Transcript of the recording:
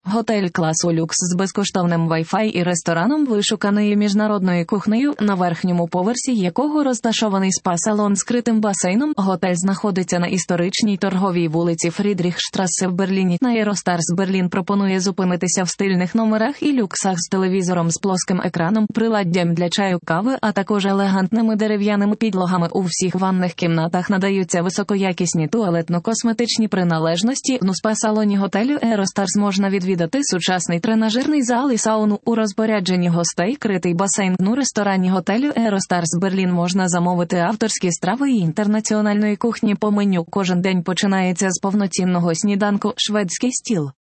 Готель класу люкс з безкоштовним Wi-Fi і рестораном вишуканої міжнародною кухнею, на верхньому поверсі якого розташований спа-салон з критим басейном. Готель знаходиться на історичній торговій вулиці Фрідріхштрасе в Берліні. Аеростарс Берлін пропонує зупинитися в стильних номерах і люксах з телевізором з плоским екраном, приладдям для чаю, кави, а також елегантними дерев'яними підлогами. У всіх ванних кімнатах надаються високоякісні туалетно-косметичні приналежності. У спа-салоні готелю Аеростарс можна відвідати сучасний тренажерний зал і сауну. У розпорядженні гостей критий басейн. У ресторані готелю Аеростарс Берлін можна замовити авторські страви і інтернаціональної кухні по меню. Кожен день починається з повноцінного сніданку «Шведський стіл».